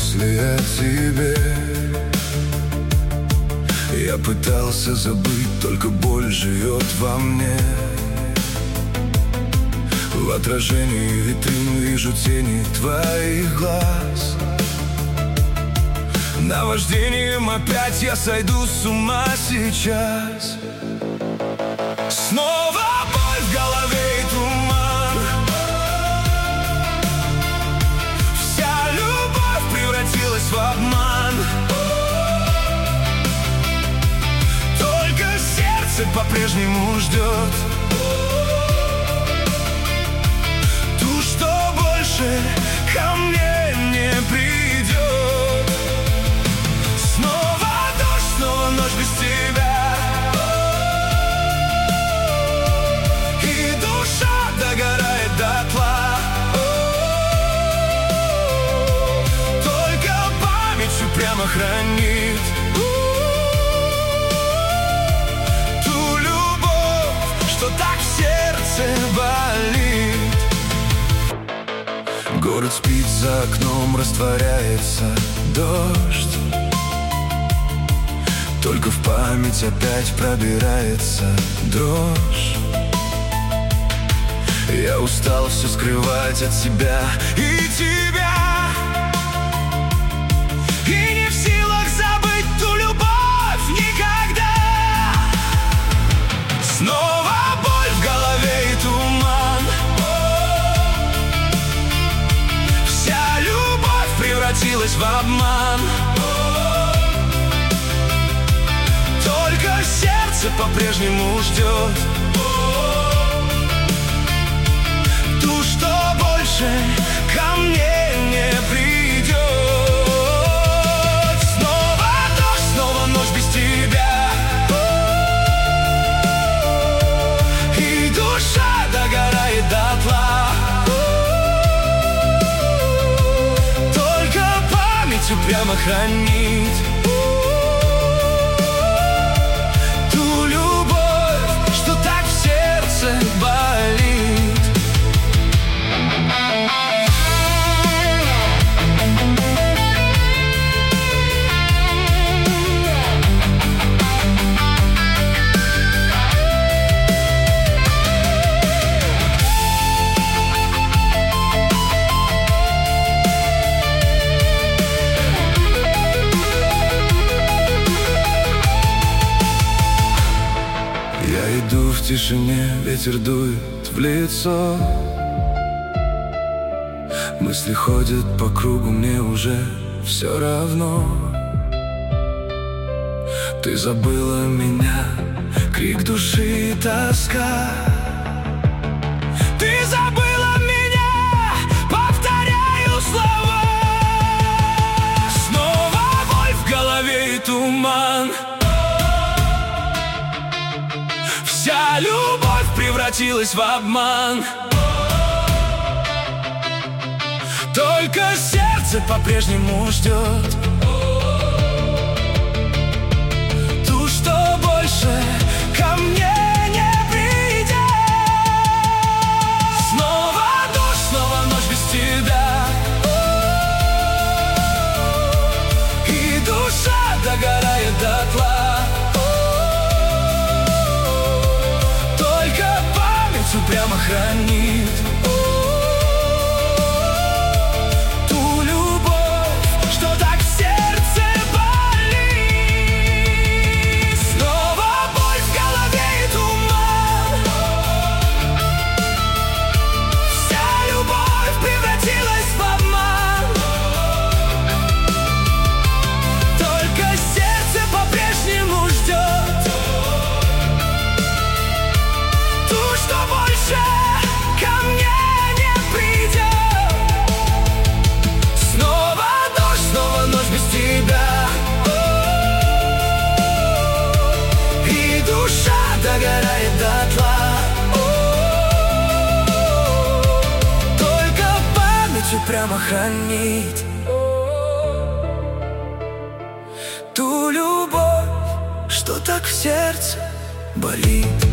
мысли о тебе. Я пытался забыть, только боль живет во мне. В отражении витрин вижу тени твоих глаз. Наваждением опять я сойду с ума сейчас. Снова боль в голове и туман. Вся любовь превратилась в обман. Только сердце по-прежнему ждет ту, что больше ко мне не придет. Снова дождь, снова ночь без тебя, и душа догорает дотла. Только память упрямо хранит ту любовь, что так в сердце болит. Город спит, за окном растворяется дождь. Только в память опять пробирается дрожь. Я устал все скрывать от себя и тебя, и не в силах забыть ту любовь никогда. Снова боль в голове и туман. Вся любовь превратилась в обман. Только сердце по-прежнему ждет ту, что больше ко мне не придет. Снова дождь, снова ночь без тебя, и душа догорает дотла. Только память упрямо хранит ту любовь, что так в сердце болит. Я иду в тишине, ветер дует в лицо. Мысли ходят по кругу, мне уже все равно. Ты забыла меня, крик души и тоска. Ты забыла меня, повторяю слова. Снова боль в голове и туман. Вся любовь превратилась в обман. Только сердце по-прежнему ждет ту, что больше ко мне не придет. Снова дождь, снова ночь без тебя, и душа догорает дотла. Только память упрямо хранит ту любовь, что так в сердце болит. Снова боль в голове и туман. Вся любовь превратилась в обман. Только сердце по-прежнему ждет ту, что больше ко мне не придет. Снова дождь, снова ночь без тебя, и душа догорает дотла. Только память упрямо хранит ту любовь, что так в сердце болит.